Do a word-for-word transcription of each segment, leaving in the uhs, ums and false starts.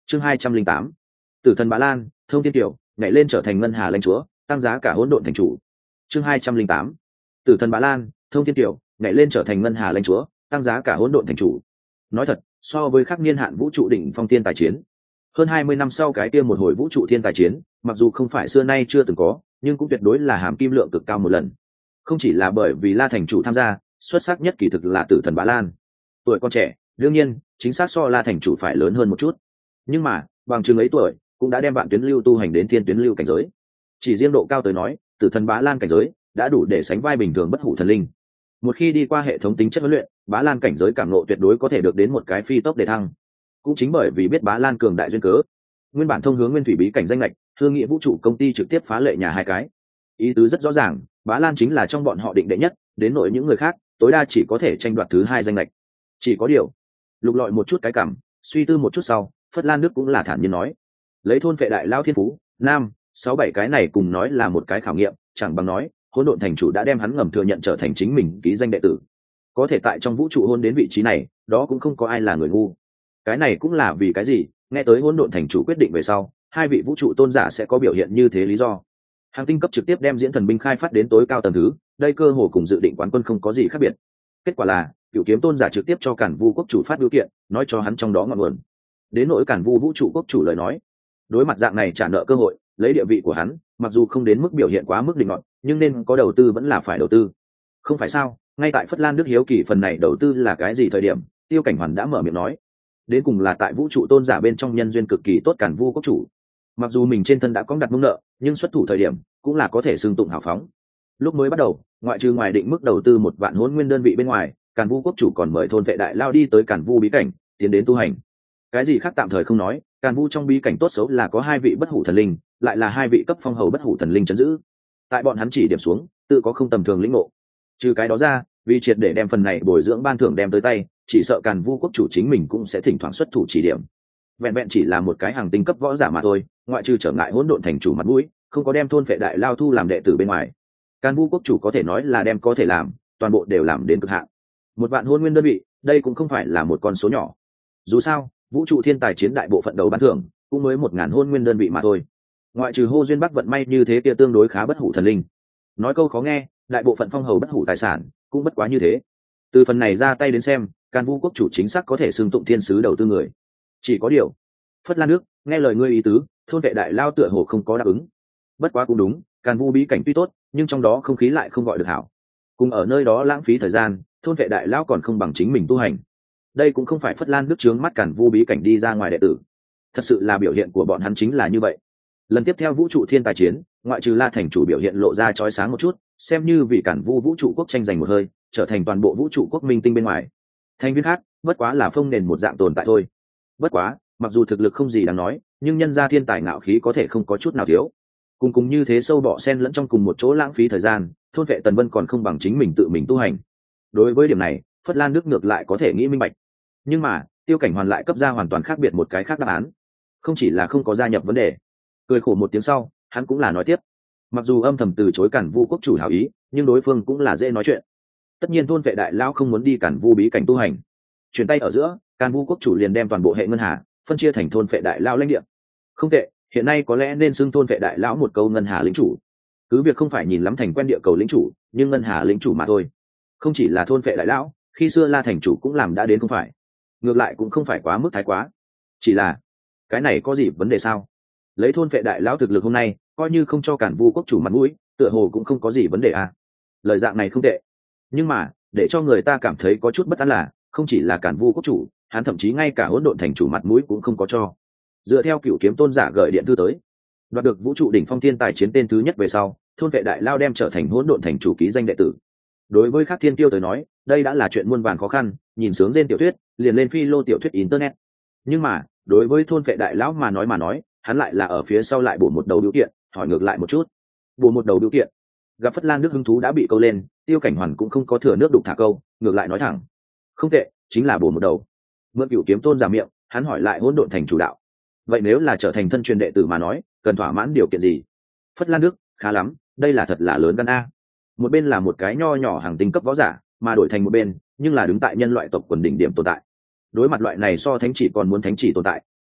chương hai trăm linh tám, tử thần Bá Lan thông thiên tiểu nhảy lên trở thành ngân hà lãnh chúa, tăng giá cả hỗn độn thành chủ. chương hai trăm linh tám, tử thần Bá Lan thông thiên tiểu nhảy lên trở thành ngân hà lãnh chúa, tăng giá cả hỗn độn thành chủ. Nói thật, so với khắc niên hạn vũ trụ đỉnh phong thiên tài chiến, hơn hai mươi năm sau cái kia một hồi vũ trụ thiên tài chiến, mặc dù không phải xưa nay chưa từng có, nhưng cũng tuyệt đối là hàm kim lượng cực cao một lần. Không chỉ là bởi vì La thành chủ tham gia, xuất sắc nhất kỳ thực là tử thần Bá Lan. Tuổi con trẻ, đương nhiên, chính xác so La thành chủ phải lớn hơn một chút. Nhưng mà, bằng chứng ấy tuổi, cũng đã đem bạn tuyến lưu tu hành đến thiên tuyến lưu cảnh giới. Chỉ riêng độ cao tới nói, tử thần Bá Lan cảnh giới đã đủ để sánh vai bình thường bất hủ thần linh. Một khi đi qua hệ thống tính chất huấn luyện, Bá Lan cảnh giới cảm ngộ tuyệt đối có thể được đến một cái phi tốc để thăng. Cũng chính bởi vì biết Bá Lan cường đại duyên cớ, nguyên bản thông hướng nguyên thủy bí cảnh danh lệch, thương nghị vũ trụ công ty trực tiếp phá lệ nhà hai cái. Ý tứ rất rõ ràng, Bá Lan chính là trong bọn họ định đệ nhất, đến nỗi những người khác, tối đa chỉ có thể tranh đoạt thứ hai danh lệch. Chỉ có điều, lục lọi một chút cái cảm, suy tư một chút sau, Phất Lan Đức cũng là thản nhiên nói, lấy thôn vệ đại lao thiên phú, nam, sáu bảy cái này cùng nói là một cái khảo nghiệm, chẳng bằng nói, hỗn độn thành chủ đã đem hắn ngầm thừa nhận trở thành chính mình ký danh đệ tử. Có thể tại trong vũ trụ hôn đến vị trí này, đó cũng không có ai là người ngu. Cái này cũng là vì cái gì, nghe tới hỗn độn thành chủ quyết định về sau, hai vị vũ trụ tôn giả sẽ có biểu hiện như thế lý do. Hàng tinh cấp trực tiếp đem diễn thần binh khai phát đến tối cao tầng thứ, đây cơ hồ cùng dự định quán quân không có gì khác biệt. Kết quả là, cửu kiếm tôn giả trực tiếp cho Cản Vu quốc chủ phát biểu kiện, nói cho hắn trong đó ngọn nguồn. Đến nỗi Cản Vu vũ trụ quốc chủ lời nói, đối mặt dạng này trả nợ cơ hội, lấy địa vị của hắn, mặc dù không đến mức biểu hiện quá mức định ngọn, nhưng nên có đầu tư vẫn là phải đầu tư. Không phải sao? Ngay tại Phất Lan Đức hiếu kỳ phần này đầu tư là cái gì thời điểm, Tiêu Cảnh Hoàn đã mở miệng nói, đến cùng là tại vũ trụ tôn giả bên trong nhân duyên cực kỳ tốt Cản Vu quốc chủ. Mặc dù mình trên thân đã có đặt mông nợ, nhưng xuất thủ thời điểm cũng là có thể xưng tụng hào phóng. Lúc mới bắt đầu, ngoại trừ ngoài định mức đầu tư một vạn hỗn nguyên đơn vị bên ngoài, Càn Vu quốc chủ còn mời thôn vệ đại lao đi tới Càn Vu bí cảnh, tiến đến tu hành. Cái gì khác tạm thời không nói, Càn Vu trong bí cảnh tốt xấu là có hai vị bất hủ thần linh, lại là hai vị cấp phong hầu bất hủ thần linh trấn giữ. Tại bọn hắn chỉ điểm xuống, tự có không tầm thường lĩnh ngộ. Trừ cái đó ra, vì triệt để đem phần này bồi dưỡng ban thưởng đem tới tay, chỉ sợ Càn Vu quốc chủ chính mình cũng sẽ thỉnh thoảng xuất thủ chỉ điểm. Vẹn vẹn chỉ là một cái hàng tinh cấp võ giả mà thôi, ngoại trừ trở ngại hỗn độn thành chủ mặt mũi, không có đem thôn vệ đại lao thu làm đệ tử bên ngoài. Càn Vu quốc chủ có thể nói là đem có thể làm, toàn bộ đều làm đến cực hạn. Một vạn hôn nguyên đơn vị, đây cũng không phải là một con số nhỏ. Dù sao, vũ trụ thiên tài chiến đại bộ phận đầu ban thưởng cũng mới một ngàn hôn nguyên đơn vị mà thôi. Ngoại trừ hô duyên bắc vận may như thế kia tương đối khá bất hủ thần linh. Nói câu khó nghe, đại bộ phận phong hầu bất hủ tài sản cũng bất quá như thế. Từ phần này ra tay đến xem, Càn Vu quốc chủ chính xác có thể xưng tụng thiên sứ đầu tư người. Chỉ có điều, Phất Lan Nước nghe lời ngươi ý tứ, thôn vệ đại lao tựa hồ không có đáp ứng. Bất quá cũng đúng, Càn Vu bí cảnh tuy tốt, nhưng trong đó không khí lại không gọi được hảo. Cùng ở nơi đó lãng phí thời gian, thôn vệ đại lao còn không bằng chính mình tu hành. Đây cũng không phải Phất Lan Nước trướng mắt Càn Vu bí cảnh đi ra ngoài đệ tử. Thật sự là biểu hiện của bọn hắn chính là như vậy. Lần tiếp theo vũ trụ thiên tài chiến, ngoại trừ La thành chủ biểu hiện lộ ra chói sáng một chút, xem như vì Càn Vu vũ trụ quốc tranh giành một hơi, trở thành toàn bộ vũ trụ quốc minh tinh bên ngoài. Thành viên khác, bất quá là phông nền một dạng tồn tại thôi. Bất quá, mặc dù thực lực không gì đáng nói, nhưng nhân gia thiên tài ngạo khí có thể không có chút nào thiếu. Cùng cùng như thế sâu bỏ sen lẫn trong cùng một chỗ lãng phí thời gian, thôn vệ Tần Vân còn không bằng chính mình tự mình tu hành. Đối với điểm này, Phất Lan Đức ngược lại có thể nghĩ minh bạch. Nhưng mà, Tiêu Cảnh Hoàn lại cấp ra hoàn toàn khác biệt một cái khác đáp án. Không chỉ là không có gia nhập vấn đề. Cười khổ một tiếng sau, hắn cũng là nói tiếp. Mặc dù âm thầm từ chối Càn Vu quốc chủ hảo ý, nhưng đối phương cũng là dễ nói chuyện. Tất nhiên thôn vệ đại lão không muốn đi Càn Vu bí cảnh tu hành. Chuyển tay ở giữa, Càn Vu quốc chủ liền đem toàn bộ hệ ngân hà phân chia thành thôn vệ đại lão lãnh địa. Không tệ, hiện nay có lẽ nên xưng thôn vệ đại lão một câu ngân hà lĩnh chủ. Cứ việc không phải nhìn lắm thành quen địa cầu lĩnh chủ, nhưng ngân hà lĩnh chủ mà thôi. Không chỉ là thôn vệ đại lão, khi xưa La thành chủ cũng làm đã đến không phải. Ngược lại cũng không phải quá mức thái quá. Chỉ là, cái này có gì vấn đề sao? Lấy thôn vệ đại lão thực lực hôm nay, coi như không cho Càn Vu quốc chủ mặt mũi, tựa hồ cũng không có gì vấn đề à. Lời dạng này không tệ. Nhưng mà, để cho người ta cảm thấy có chút bất an là, không chỉ là Càn Vu quốc chủ, hắn thậm chí ngay cả hỗn độn thành chủ mặt mũi cũng không có cho. Dựa theo cửu kiếm tôn giả gửi điện thư tới, đoạt được vũ trụ đỉnh phong thiên tài chiến tên thứ nhất về sau, thôn vệ đại lao đem trở thành hỗn độn thành chủ ký danh đệ tử. Đối với Khắc Thiên Kiêu tới nói, đây đã là chuyện muôn vàn khó khăn, nhìn sướng trên tiểu thuyết, liền lên phi lô tiểu thuyết internet. Nhưng mà, đối với thôn vệ đại lão mà nói mà nói, hắn lại là ở phía sau lại bổ một đầu điều kiện, hỏi ngược lại một chút. Bổ một đầu điều kiện. Gặp Phất Lan Đức hứng thú đã bị câu lên, Tiêu Cảnh Hoàn cũng không có thừa nước đục thả câu, ngược lại nói thẳng. Không tệ, chính là bổ một đầu. Mượn cửu kiếm tôn giả miệng, hắn hỏi lại hỗn độn thành chủ đạo. Vậy nếu là trở thành thân truyền đệ tử mà nói, cần thỏa mãn điều kiện gì? Phất Lan Đức, khá lắm, đây là thật là lớn gan a. Một bên là một cái nho nhỏ hàng tinh cấp võ giả, mà đổi thành một bên, nhưng là đứng tại nhân loại tộc quần đỉnh điểm tồn tại. Đối mặt loại này so thánh chỉ còn muốn thánh chỉ tồn tại,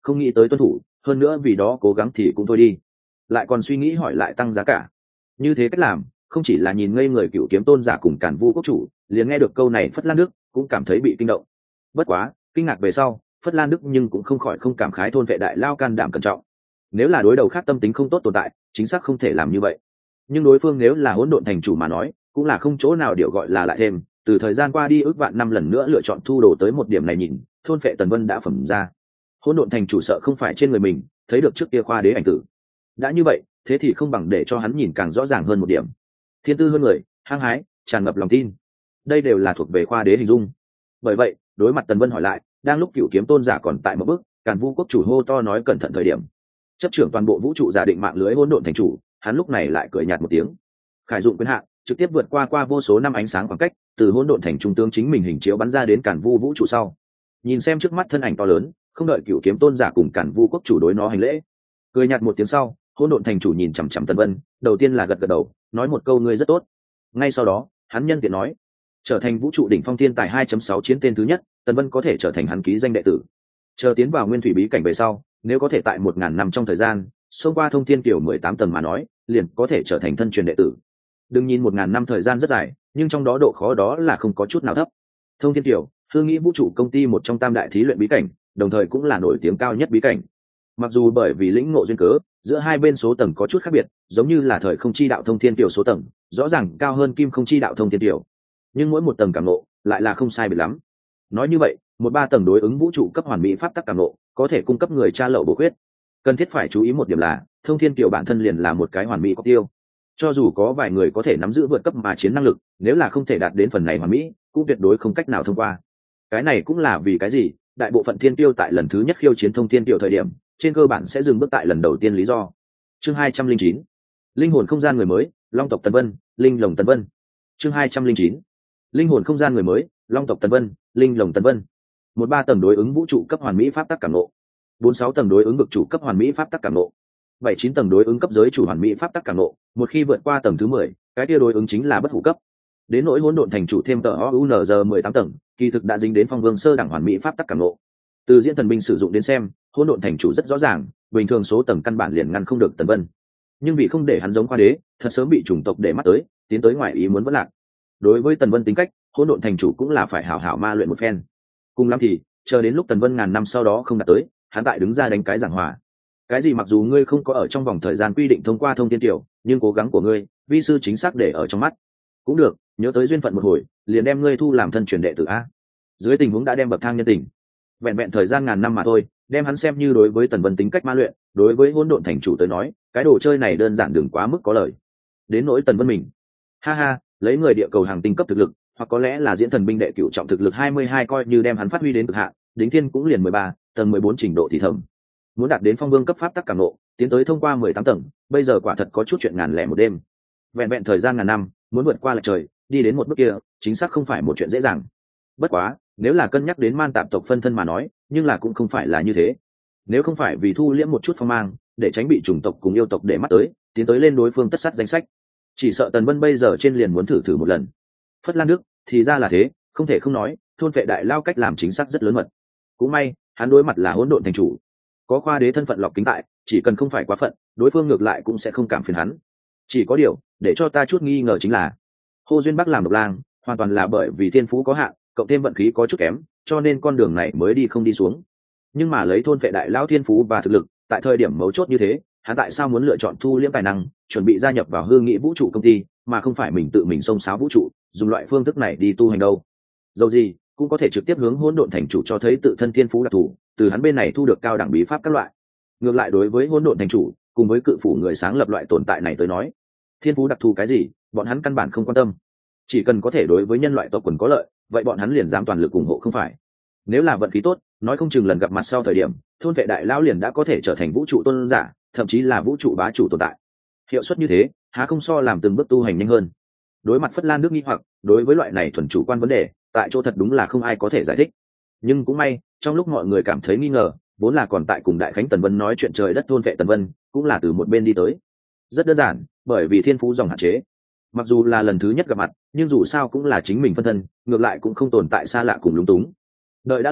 không nghĩ tới tuân thủ, hơn nữa vì đó cố gắng thì cũng thôi đi, lại còn suy nghĩ hỏi lại tăng giá cả. Như thế cách làm không chỉ là nhìn ngây người cựu kiếm tôn giả cùng Càn Vu quốc chủ, liền nghe được câu này Phất Lan Đức cũng cảm thấy bị kinh động. Bất quá kinh ngạc về sau, Phất Lan Đức nhưng cũng không khỏi không cảm khái thôn vệ đại lao can đảm cẩn trọng. Nếu là đối đầu khác tâm tính không tốt tồn tại, chính xác không thể làm như vậy. Nhưng đối phương nếu là hỗn độn thành chủ mà nói, cũng là không chỗ nào điều gọi là lại thêm. Từ thời gian qua đi ước vạn năm lần nữa lựa chọn thu đồ tới một điểm này nhìn, thôn vệ Tần Vân đã phẩm ra. Hỗn độn thành chủ sợ không phải trên người mình thấy được trước kia khoa đế ảnh tử. Đã như vậy, thế thì không bằng để cho hắn nhìn càng rõ ràng hơn một điểm. Thiên tư hơn người, hăng hái, tràn ngập lòng tin, đây đều là thuộc về khoa đế hình dung. Bởi vậy đối mặt Tần Vân hỏi lại, đang lúc cựu kiếm tôn giả còn tại một bước, Càn Vu quốc chủ hô to nói cẩn thận thời điểm, chấp trưởng toàn bộ vũ trụ giả định mạng lưới hỗn độn thành chủ, hắn lúc này lại cười nhạt một tiếng, khải dụng quyền hạn trực tiếp vượt qua qua vô số năm ánh sáng khoảng cách, từ hỗn độn thành trung tướng chính mình hình chiếu bắn ra đến Càn Vu vũ trụ sau. Nhìn xem trước mắt thân ảnh to lớn, không đợi cựu kiếm tôn giả cùng Càn Vu quốc chủ đối nó hành lễ, cười nhạt một tiếng sau, hỗn độn thành chủ nhìn chằm chằm Tần Vân, đầu tiên là gật gật đầu, nói một câu ngươi rất tốt. Ngay sau đó hắn nhân tiện nói, trở thành vũ trụ đỉnh phong thiên tài hai chấm sáu chiến tên thứ nhất, Tần Vân có thể trở thành hắn ký danh đệ tử. Chờ tiến vào nguyên thủy bí cảnh về sau, nếu có thể tại một ngàn năm trong thời gian xông qua thông thiên kiểu mười tám tầng mà nói, liền có thể trở thành thân truyền đệ tử. Đừng nhìn một ngàn năm thời gian rất dài, nhưng trong đó độ khó đó là không có chút nào thấp. Thông thiên kiểu, hương nghĩ vũ trụ công ty một trong tam đại thí luyện bí cảnh, đồng thời cũng là nổi tiếng cao nhất bí cảnh. Mặc dù bởi vì lĩnh ngộ duyên cớ, giữa hai bên số tầng có chút khác biệt, giống như là thời không chi đạo thông thiên kiểu số tầng rõ ràng cao hơn kim không chi đạo thông thiên kiểu, nhưng mỗi một tầng cảm ngộ lại là không sai biệt lắm. Nói như vậy, một ba tầng đối ứng vũ trụ cấp hoàn mỹ pháp tắc cảm ngộ có thể cung cấp người tra lậu bổ khuyết. Cần thiết phải chú ý một điểm là, thông thiên kiểu bản thân liền là một cái hoàn mỹ có tiêu. Cho dù có vài người có thể nắm giữ vượt cấp mà chiến năng lực, nếu là không thể đạt đến phần này hoàn mỹ, cũng tuyệt đối không cách nào thông qua. Cái này cũng là vì cái gì đại bộ phận thiên tiêu tại lần thứ nhất khiêu chiến thông thiên kiểu thời điểm, trên cơ bản sẽ dừng bước tại lần đầu tiên lý do. Chương hai trăm linh chín, linh hồn không gian người mới, long tộc Tần Vân, linh lồng Tần Vân. Chương hai trăm linh chín, linh hồn không gian người mới, long tộc Tần Vân, linh lồng Tần Vân. Một ba tầng đối ứng vũ trụ cấp hoàn mỹ pháp tắc cảm ngộ, bốn sáu tầng đối ứng vực chủ cấp hoàn mỹ pháp tắc cảm ngộ, bảy chín tầng đối ứng cấp giới chủ hoàn mỹ pháp tắc cảm ngộ. Một khi vượt qua tầng thứ mười, cái kia đối ứng chính là bất hủ cấp. Đến nỗi hỗn độn thành chủ thêm tờ o u n g mười tám tầng, kỳ thực đã dính đến phong vương sơ đẳng hoàn mỹ pháp tắc cảm ngộ. Từ diễn thần binh sử dụng đến xem, hỗn độn thành chủ rất rõ ràng, bình thường số tầng căn bản liền ngăn không được Tần Vân. Nhưng vì không để hắn giống khoa đế, thật sớm bị chủng tộc để mắt tới, tiến tới ngoài ý muốn vẫn lạc. Đối với Tần Vân tính cách, hỗn độn thành chủ cũng là phải hảo hảo ma luyện một phen. Cùng lắm thì chờ đến lúc Tần Vân ngàn năm sau đó không đạt tới, hắn tại đứng ra đánh cái giảng hòa. Cái gì mặc dù ngươi không có ở trong vòng thời gian quy định thông qua thông thiên tiểu, nhưng cố gắng của ngươi, vi sư chính xác để ở trong mắt. Cũng được, nhớ tới duyên phận một hồi, liền đem ngươi thu làm thân truyền đệ tử a. Dưới tình huống đã đem bậc thang nhân tình, vẹn vẹn thời gian ngàn năm mà thôi, đem hắn xem như đối với Tần Vân tính cách ma luyện, đối với hỗn độn thành chủ tới nói, cái đồ chơi này đơn giản đừng quá mức có lời. Đến nỗi Tần Vân mình, ha ha, lấy người địa cầu hàng tinh cấp thực lực, hoặc có lẽ là diễn thần binh đệ cửu trọng thực lực hai mươi hai coi như đem hắn phát huy đến cực hạn, đỉnh thiên cũng liền mười ba, tầng mười bốn trình độ thì thầm. Muốn đạt đến phong vương cấp pháp tắc cảm ngộ, tiến tới thông qua mười tám tầng, bây giờ quả thật có chút chuyện ngàn lẻ một đêm. Vẹn vẹn thời gian ngàn năm, muốn vượt qua lệch trời, đi đến một bước kia, chính xác không phải một chuyện dễ dàng. Bất quá, nếu là cân nhắc đến man tạp tộc phân thân mà nói, nhưng là cũng không phải là như thế. Nếu không phải vì thu liễm một chút phong mang, để tránh bị chủng tộc cùng yêu tộc để mắt tới, tiến tới lên đối phương tất sát danh sách, chỉ sợ Tần Vân bây giờ trên liền muốn thử thử một lần. Phất Lan Đức, thì ra là thế, không thể không nói, thôn vệ đại lao cách làm chính xác rất lớn mật. Cũng may, hắn đối mặt là hỗn độn thành chủ, có khoa đế thân phận lọc kính tại, chỉ cần không phải quá phận, đối phương ngược lại cũng sẽ không cảm phiền hắn. Chỉ có điều, để cho ta chút nghi ngờ chính là, Hồ Duyên Bắc làm độc lang, hoàn toàn là bởi vì thiên phú có hạn, cộng thêm vận khí có chút kém, cho nên con đường này mới đi không đi xuống. Nhưng mà lấy thôn vệ đại lao thiên phú và thực lực, tại thời điểm mấu chốt như thế, hắn tại sao muốn lựa chọn thu liễm tài năng, chuẩn bị gia nhập vào hương nghị vũ trụ công ty, mà không phải mình tự mình xông xáo vũ trụ, dùng loại phương thức này đi tu hành đâu? Dầu gì cũng có thể trực tiếp hướng hỗn độn thành chủ cho thấy tự thân thiên phú đặc thù, từ hắn bên này thu được cao đẳng bí pháp các loại. Ngược lại đối với hỗn độn thành chủ, cùng với cự phủ người sáng lập loại tồn tại này tới nói, thiên phú đặc thù cái gì, bọn hắn căn bản không quan tâm. Chỉ cần có thể đối với nhân loại tộc quần có lợi, vậy bọn hắn liền dám toàn lực ủng hộ không phải? Nếu là vận khí tốt, nói không chừng lần gặp mặt sau thời điểm, thôn vệ đại lão liền đã có thể trở thành vũ trụ tôn giả, thậm chí là vũ trụ bá chủ tồn tại. Hiệu suất như thế, há không so làm từng bước tu hành nhanh hơn? Đối mặt Phất Lan Đức nghi hoặc, đối với loại này thuần chủ quan vấn đề, tại chỗ thật đúng là không ai có thể giải thích. Nhưng cũng may, trong lúc mọi người cảm thấy nghi ngờ, vốn là còn tại cùng đại khánh Tần Vân nói chuyện trời đất thôn vệ Tần Vân, cũng là từ một bên đi tới. Rất đơn giản, bởi vì thiên phú dòng hạn chế. Mặc dù là lần thứ nhất gặp mặt, nhưng dù sao cũng là chính mình phân thân, ngược lại cũng không tồn tại xa lạ cùng lúng túng. Đợi đã lâu,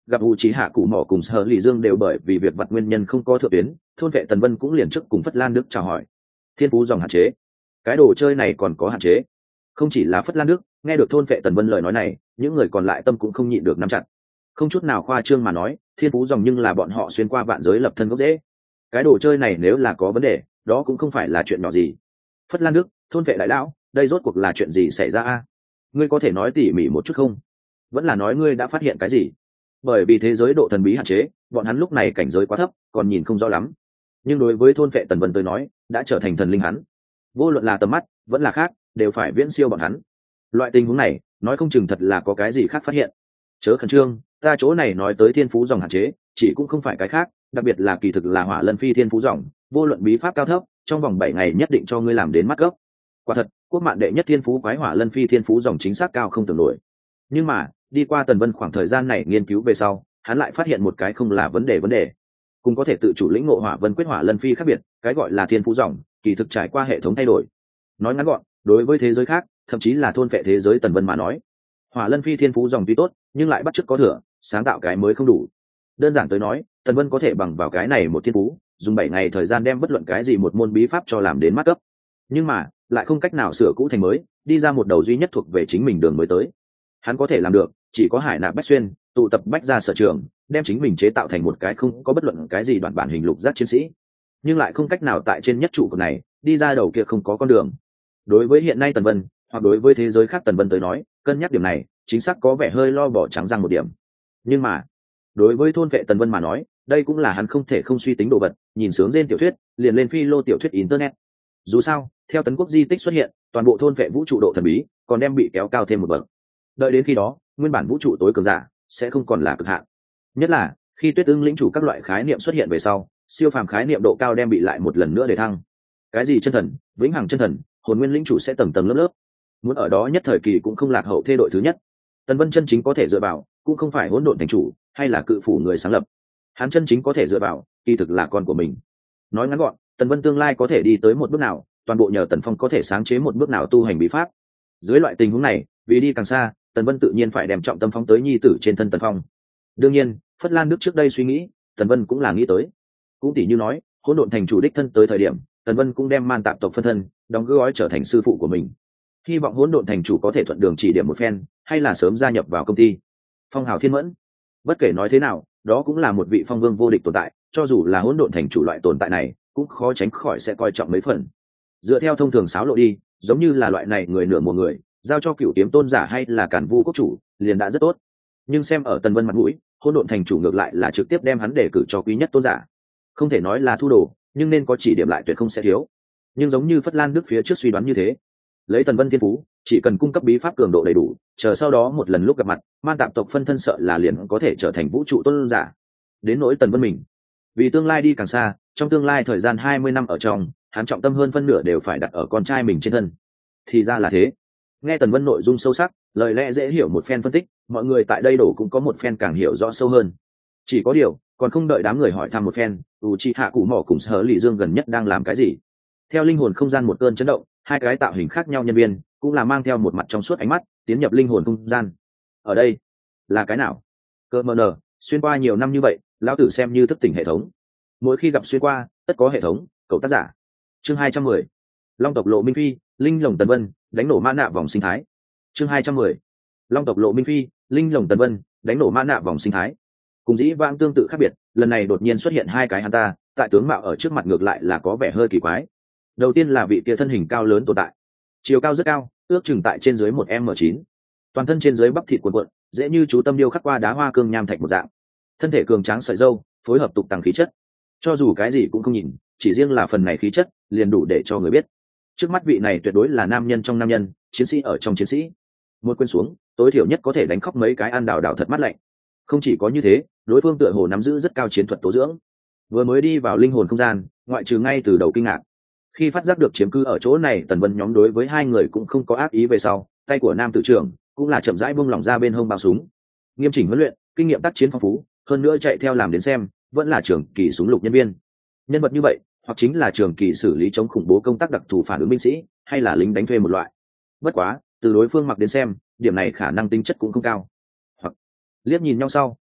gặp u trí hạ cụ mỏ cùng sở lì dương đều bởi vì việc vặt nguyên nhân không có thượng tuyến, thôn vệ tần vân cũng liền trước cùng phất lan đức chào hỏi. Thiên phú dòng hạn chế, cái đồ chơi này còn có hạn chế. Không chỉ là phất lan đức, nghe được thôn vệ tần vân lời nói này, những người còn lại tâm cũng không nhịn được nắm chặt. Không chút nào khoa trương mà nói, thiên phú dòng nhưng là bọn họ xuyên qua vạn giới lập thân gốc rễ. Cái đồ chơi này nếu là có vấn đề, đó cũng không phải là chuyện nhỏ gì. Phất lan đức, thôn vệ đại lão, đây rốt cuộc là chuyện gì xảy ra a? Ngươi có thể nói tỉ mỉ một chút không? Vẫn là nói ngươi đã phát hiện cái gì? Bởi vì thế giới độ thần bí hạn chế, bọn hắn lúc này cảnh giới quá thấp, còn nhìn không rõ lắm. Nhưng đối với thôn vệ tần vân tới nói, đã trở thành thần linh hắn. Vô luận là tầm mắt, vẫn là khác, đều phải viễn siêu bọn hắn. Loại tình huống này, nói không chừng thật là có cái gì khác phát hiện. Chớ khẩn trương, ta chỗ này nói tới thiên phú dòng hạn chế, chỉ cũng không phải cái khác, đặc biệt là kỳ thực là hỏa lân phi thiên phú dòng, vô luận bí pháp cao thấp, trong vòng bảy ngày nhất định cho ngươi làm đến mắt gốc. Quả thật, quốc mạng đệ nhất thiên phú quái hỏa lân phi thiên phú dòng chính xác cao không tưởng nổi. Nhưng mà, đi qua tần vân khoảng thời gian này nghiên cứu về sau, hắn lại phát hiện một cái không là vấn đề vấn đề. Cũng có thể tự chủ lĩnh ngộ hỏa vân quyết hỏa lân phi khác biệt, cái gọi là thiên phú dòng, kỳ thực trải qua hệ thống thay đổi. Nói ngắn gọn, đối với thế giới khác, thậm chí là thôn phệ thế giới tần vân mà nói, hỏa lân phi thiên phú dòng tuy tốt, nhưng lại bắt chước có thừa, sáng tạo cái mới không đủ. Đơn giản tới nói, tần vân có thể bằng vào cái này một thiên phú, dùng bảy ngày thời gian đem bất luận cái gì một môn bí pháp cho làm đến mắt cấp. Nhưng mà, lại không cách nào sửa cũ thành mới, đi ra một đầu duy nhất thuộc về chính mình đường mới tới. Hắn có thể làm được, chỉ có hải nạp bách xuyên, tụ tập bách ra sở trường, đem chính mình chế tạo thành một cái không có bất luận cái gì đoạn bản hình lục giác chiến sĩ, nhưng lại không cách nào tại trên nhất trụ của này đi ra đầu kia không có con đường. Đối với hiện nay tần vân, hoặc đối với thế giới khác tần vân tới nói, cân nhắc điểm này chính xác có vẻ hơi lo bỏ trắng răng một điểm. Nhưng mà đối với thôn vệ tần vân mà nói, đây cũng là hắn không thể không suy tính đồ vật. Nhìn sướng trên tiểu thuyết, liền lên phi lô tiểu thuyết internet. Dù sao, theo tấn quốc di tích xuất hiện, toàn bộ thôn vệ vũ trụ độ thần bí còn đem bị kéo cao thêm một bậc. Đợi đến khi đó, nguyên bản vũ trụ tối cường giả sẽ không còn là cực hạn. Nhất là khi tuyết ưng lĩnh chủ các loại khái niệm xuất hiện về sau, siêu phàm khái niệm độ cao đem bị lại một lần nữa để thăng. Cái gì chân thần, vĩnh hằng chân thần, hồn nguyên lĩnh chủ sẽ tầng tầng lớp lớp. Muốn ở đó nhất thời kỳ cũng không lạc hậu thê đội thứ nhất. Tần Vân chân chính có thể dựa vào, cũng không phải hỗn độn thành chủ hay là cự phủ người sáng lập. Hắn chân chính có thể dựa vào, kỳ thực là con của mình. Nói ngắn gọn, Tần Vân tương lai có thể đi tới một bước nào, toàn bộ nhờ Tần Phong có thể sáng chế một bước nào tu hành bí pháp. Dưới loại tình huống này, vì đi càng xa, Tần Vân tự nhiên phải đem trọng tâm phóng tới nhi tử trên thân Tần Phong. Đương nhiên, Phất Lan Đức trước đây suy nghĩ, Tần Vân cũng là nghĩ tới. Cũng tỷ như nói, hỗn độn thành chủ đích thân tới thời điểm, Tần Vân cũng đem man tạp tộc phân thân, đóng gói trở thành sư phụ của mình. Hy vọng hỗn độn thành chủ có thể thuận đường chỉ điểm một phen, hay là sớm gia nhập vào công ty. Phong hào thiên mẫn, bất kể nói thế nào, đó cũng là một vị phong vương vô địch tồn tại, cho dù là hỗn độn thành chủ loại tồn tại này, cũng khó tránh khỏi sẽ coi trọng mấy phần. Dựa theo thông thường sáo lộ đi, giống như là loại này người nửa một người, giao cho cửu kiếm tôn giả hay là cản vu quốc chủ, liền đã rất tốt. Nhưng xem ở Tần Vân mặt mũi, hỗn độn thành chủ ngược lại là trực tiếp đem hắn đề cử cho quý nhất tôn giả. Không thể nói là thu đồ, nhưng nên có chỉ điểm lại tuyệt không sẽ thiếu. Nhưng giống như Phất Lan Đức phía trước suy đoán như thế, lấy Tần Vân thiên phú, chỉ cần cung cấp bí pháp cường độ đầy đủ, chờ sau đó một lần lúc gặp mặt, man tạp tộc phân thân sợ là liền có thể trở thành vũ trụ tôn giả. Đến nỗi Tần Vân mình, vì tương lai đi càng xa, trong tương lai thời gian hai mươi năm ở trong, hắn trọng tâm hơn phân nửa đều phải đặt ở con trai mình trên thân. Thì ra là thế. Nghe Tần Vân nội dung sâu sắc, lời lẽ dễ hiểu một phen phân tích, mọi người tại đây đổ cũng có một phen càng hiểu rõ sâu hơn. Chỉ có điều, còn không đợi đám người hỏi thăm một phen, Uchiha Cụ Mỏ cùng Sở Lì Dương gần nhất đang làm cái gì? Theo linh hồn không gian một cơn chấn động, hai cái tạo hình khác nhau nhân viên cũng là mang theo một mặt trong suốt ánh mắt tiến nhập linh hồn không gian. Ở đây là cái nào? Cơ mờ nở, xuyên qua nhiều năm như vậy, lão tử xem như thức tỉnh hệ thống. Mỗi khi gặp xuyên qua, tất có hệ thống. Cậu tác giả. Chương hai trăm mười. Long tộc Lộ Minh Phi, linh lồng Tần Vân, đánh nổ mã nạ vòng sinh thái. Chương hai trăm mười. Long tộc Lộ Minh Phi, linh lồng Tần Vân, đánh nổ mã nạ vòng sinh thái. Cùng dĩ vãng tương tự khác biệt, lần này đột nhiên xuất hiện hai cái hắn ta, tại tướng mạo ở trước mặt ngược lại là có vẻ hơi kỳ quái. Đầu tiên là vị kia thân hình cao lớn tồn tại, chiều cao rất cao, ước chừng tại trên dưới một m chín, toàn thân trên dưới bắp thịt cuộn cuộn, dễ như chú tâm điêu khắc qua đá hoa cương nham thạch một dạng. Thân thể cường tráng sợi râu, phối hợp tục tăng khí chất, cho dù cái gì cũng không nhìn, chỉ riêng là phần này khí chất liền đủ để cho người biết trước mắt vị này tuyệt đối là nam nhân trong nam nhân, chiến sĩ ở trong chiến sĩ. Một quên xuống, tối thiểu nhất có thể đánh khóc mấy cái ăn đào đào thật mắt lạnh. Không chỉ có như thế, đối phương tựa hồ nắm giữ rất cao chiến thuật tố dưỡng. Vừa mới đi vào linh hồn không gian, ngoại trừ ngay từ đầu kinh ngạc, khi phát giác được chiếm cứ ở chỗ này Tần Vân nhóm đối với hai người cũng không có ác ý về sau, tay của nam tử trưởng cũng là chậm rãi buông lỏng ra bên hông bao súng. Nghiêm chỉnh huấn luyện, kinh nghiệm tác chiến phong phú, hơn nữa chạy theo làm đến xem, vẫn là trường kỳ súng lục nhân viên. Nhân vật như vậy, hoặc chính là trường kỳ xử lý chống khủng bố công tác đặc thù phản ứng binh sĩ, hay là lính đánh thuê một loại. Bất quá, từ đối phương mặc đến xem, điểm này khả năng tính chất cũng không cao. Hoặc liếc nhìn nhau sau,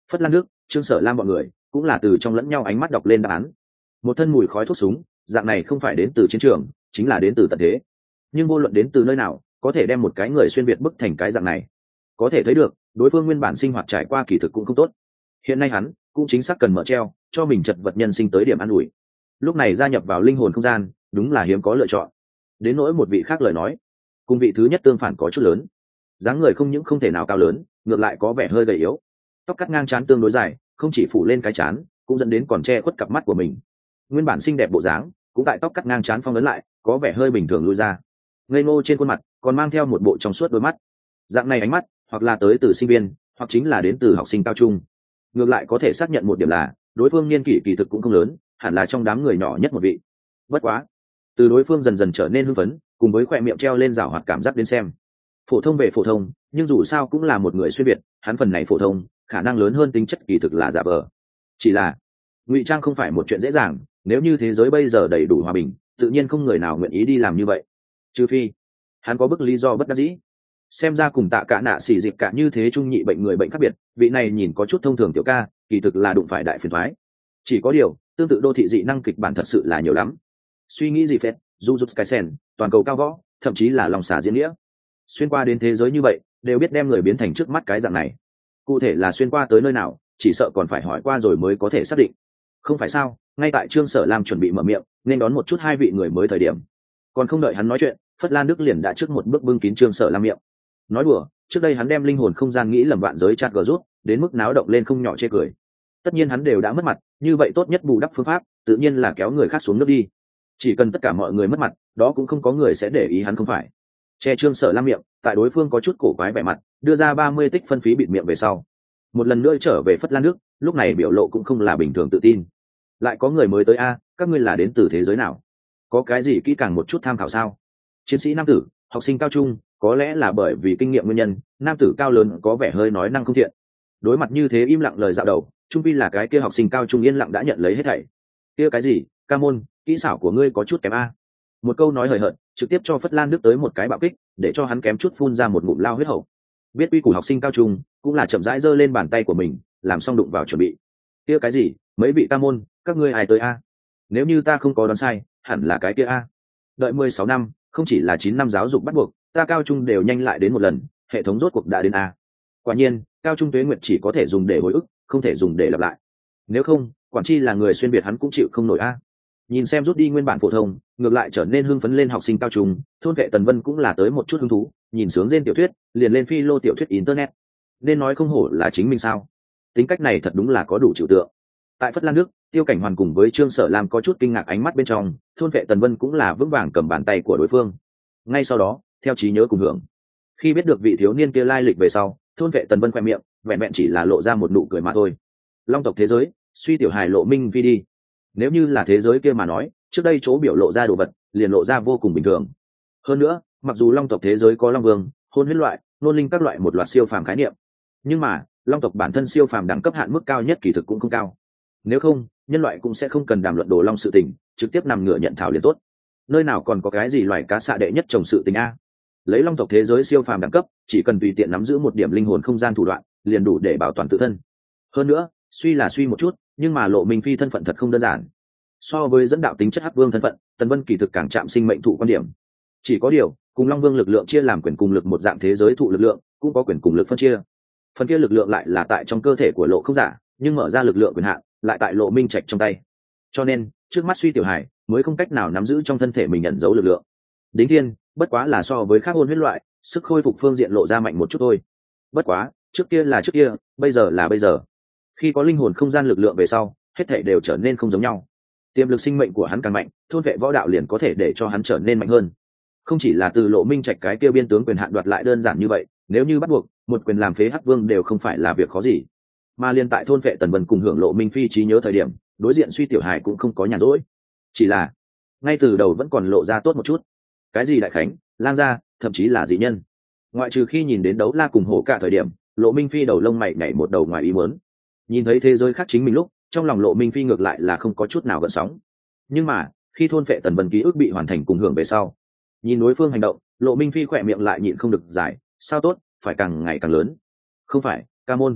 Phất Lan Đức, Trương Sở Lam bọn người cũng là từ trong lẫn nhau ánh mắt đọc lên đáp án. Một thân mùi khói thuốc súng, dạng này không phải đến từ chiến trường, chính là đến từ tận thế. Nhưng vô luận đến từ nơi nào, có thể đem một cái người xuyên việt bức thành cái dạng này, có thể thấy được đối phương nguyên bản sinh hoạt trải qua kỳ thực cũng không tốt. Hiện nay hắn cũng chính xác cần mở treo cho mình chật vật nhân sinh tới điểm an ủi. Lúc này gia nhập vào linh hồn không gian đúng là hiếm có lựa chọn. Đến nỗi một vị khác lời nói, cùng vị thứ nhất tương phản có chút lớn. Dáng người không những không thể nào cao lớn, ngược lại có vẻ hơi gầy yếu, tóc cắt ngang trán tương đối dài, không chỉ phủ lên cái trán, cũng dẫn đến còn che khuất cặp mắt của mình. Nguyên bản xinh đẹp bộ dáng cũng tại tóc cắt ngang trán phong ấn lại, có vẻ hơi bình thường lui ra. Ngây ngô trên khuôn mặt còn mang theo một bộ trong suốt đôi mắt. Dạng này ánh mắt hoặc là tới từ sinh viên, hoặc chính là đến từ học sinh cao trung. Ngược lại có thể xác nhận một điểm là đối phương niên kỷ kỳ thực cũng không lớn, hẳn là trong đám người nhỏ nhất một vị. Bất quá, từ đối phương dần dần trở nên hưng phấn, cùng với khỏe miệng treo lên rào hoạt cảm giác đến xem, phổ thông về phổ thông, nhưng dù sao cũng là một người xuyên việt, hắn phần này phổ thông khả năng lớn hơn tính chất kỳ thực là giả vờ. Chỉ là ngụy trang không phải một chuyện dễ dàng, nếu như thế giới bây giờ đầy đủ hòa bình, tự nhiên không người nào nguyện ý đi làm như vậy, trừ phi hắn có bức lý do bất đắc dĩ. Xem ra cùng Tạ Cả Nạ xỉ dịp cả như thế trung nhị bệnh người bệnh khác biệt, vị này nhìn có chút thông thường tiểu ca, kỳ thực là đụng phải đại phiền toái. Chỉ có điều tương tự đô thị dị năng kịch bản thật sự là nhiều lắm. Suy nghĩ gì phết, Jujutsu Kaisen, toàn cầu cao võ, thậm chí là lòng xà diễn nghĩa, xuyên qua đến thế giới như vậy đều biết đem người biến thành trước mắt cái dạng này. Cụ thể là xuyên qua tới nơi nào, chỉ sợ còn phải hỏi qua rồi mới có thể xác định. Không phải sao? Ngay tại Trương Sở Lam chuẩn bị mở miệng nên đón một chút hai vị người mới thời điểm, còn không đợi hắn nói chuyện, Phất Lan Đức liền đã trước một bước bưng kín Trương Sở Lam miệng. Nói đùa, trước đây hắn đem linh hồn không gian nghĩ lầm vạn giới chat gờ rút đến mức náo động lên không nhỏ chê cười. Tất nhiên hắn đều đã mất mặt, như vậy tốt nhất bù đắp phương pháp tự nhiên là kéo người khác xuống nước đi. Chỉ cần tất cả mọi người mất mặt, đó cũng không có người sẽ để ý hắn không phải. Che Trương Sở Lam miệng, tại đối phương có chút cổ quái vẻ mặt, đưa ra ba mươi tích phân phí bịt miệng về sau, một lần nữa trở về Phất Lan Đức, lúc này biểu lộ cũng không là bình thường tự tin. Lại có người mới tới a, các ngươi là đến từ thế giới nào? Có cái gì kỹ càng một chút tham khảo sao? Chiến sĩ nam tử, học sinh cao trung, có lẽ là bởi vì kinh nghiệm nguyên nhân, nam tử cao lớn có vẻ hơi nói năng không thiện. Đối mặt như thế im lặng lời dạo đầu, trung pi là cái kia học sinh cao trung yên lặng đã nhận lấy hết thảy. Kia cái gì, ca môn, kỹ xảo của ngươi có chút kém a. Một câu nói hời hợt, trực tiếp cho Phất Lan Đức tới một cái bạo kích, để cho hắn kém chút phun ra một ngụm lao huyết hậu. Biết quy củ học sinh cao trung, cũng là chậm rãi giơ lên bàn tay của mình, làm xong đụng vào chuẩn bị. Kia cái gì, mấy vị ca môn, các ngươi ai tới a? Nếu như ta không có đoán sai, hẳn là cái kia a. Đợi mười sáu năm, không chỉ là chín năm giáo dục bắt buộc, ta cao trung đều nhanh lại đến một lần, hệ thống rốt cuộc đã đến a. Quả nhiên, cao trung tuế nguyệt chỉ có thể dùng để hồi ức, không thể dùng để lặp lại. Nếu không, quản chi là người xuyên việt hắn cũng chịu không nổi a. Nhìn xem rút đi nguyên bản phổ thông, ngược lại trở nên hưng phấn lên học sinh cao trung, thôn vệ Tần Vân cũng là tới một chút hứng thú, nhìn sướng trên tiểu thuyết, liền lên phi lô tiểu thuyết internet. Nên nói không hổ là chính mình sao? Tính cách này thật đúng là có đủ chịu tượng. Tại Phất Lan Đức, Tiêu Cảnh Hoàn cùng với Trương Sở Lam có chút kinh ngạc ánh mắt bên trong, thôn vệ Tần Vân cũng là vững vàng cầm bàn tay của đối phương. Ngay sau đó, theo trí nhớ cùng hưởng, khi biết được vị thiếu niên kia lai lịch về sau, thôn vệ Tần Vân khoe miệng, vẹn vẹn chỉ là lộ ra một nụ cười mà thôi. Long tộc thế giới, suy tiểu hài lộ minh vi đi. Nếu như là thế giới kia mà nói, trước đây chỗ biểu lộ ra đồ vật liền lộ ra vô cùng bình thường. Hơn nữa, mặc dù long tộc thế giới có long vương, hôn huyết loại, nôn linh các loại một loạt siêu phàm khái niệm, nhưng mà long tộc bản thân siêu phàm đẳng cấp hạn mức cao nhất kỳ thực cũng không cao. Nếu không, nhân loại cũng sẽ không cần đàm luận đồ long sự tình, trực tiếp nằm ngửa nhận thảo liền tốt. Nơi nào còn có cái gì loài cá xạ đệ nhất trồng sự tình a? Lấy long tộc thế giới siêu phàm đẳng cấp, chỉ cần tùy tiện nắm giữ một điểm linh hồn không gian thủ đoạn, liền đủ để bảo toàn tự thân. Hơn nữa, suy là suy một chút, nhưng mà lộ minh phi thân phận thật không đơn giản. So với dẫn đạo tính chất hắc vương thân phận, Tần Vân kỳ thực càng chạm sinh mệnh thụ quan điểm. Chỉ có điều, cùng long vương lực lượng chia làm quyền cùng lực một dạng thế giới thụ lực lượng, cũng có quyền cùng lực phân chia. Phần kia lực lượng lại là tại trong cơ thể của lộ không giả, nhưng mở ra lực lượng quyền hạn lại tại lộ minh trạch trong tay. Cho nên, trước mắt suy tiểu hải mới không cách nào nắm giữ trong thân thể mình nhận dấu lực lượng. Đính thiên, bất quá là so với khác hôn huyết loại, sức khôi phục phương diện lộ ra mạnh một chút thôi. Bất quá, trước kia là trước kia, bây giờ là bây giờ. Khi có linh hồn không gian lực lượng về sau, hết thảy đều trở nên không giống nhau. Tiềm lực sinh mệnh của hắn càng mạnh, thôn vệ võ đạo liền có thể để cho hắn trở nên mạnh hơn. Không chỉ là từ lộ minh trạch cái kia biên tướng quyền hạn đoạt lại đơn giản như vậy, nếu như bắt buộc một quyền làm phế hắc vương đều không phải là việc khó gì. Mà liên tại thôn vệ Tần Vân cùng hưởng lộ minh phi trí nhớ thời điểm, đối diện suy tiểu hải cũng không có nhàn rỗi. Chỉ là ngay từ đầu vẫn còn lộ ra tốt một chút. Cái gì đại khánh, lang gia, thậm chí là dị nhân. Ngoại trừ khi nhìn đến đấu la cùng hổ cả thời điểm, lộ minh phi đầu lông mày nhảy một đầu ngoài ý muốn. Nhìn thấy thế giới khác chính mình lúc, trong lòng lộ minh phi ngược lại là không có chút nào gợn sóng. Nhưng mà khi thôn vệ Tần Vân ký ức bị hoàn thành cùng hưởng về sau, nhìn đối phương hành động, lộ minh phi khỏe miệng lại nhịn không được giải, sao tốt phải càng ngày càng lớn. Không phải ca môn,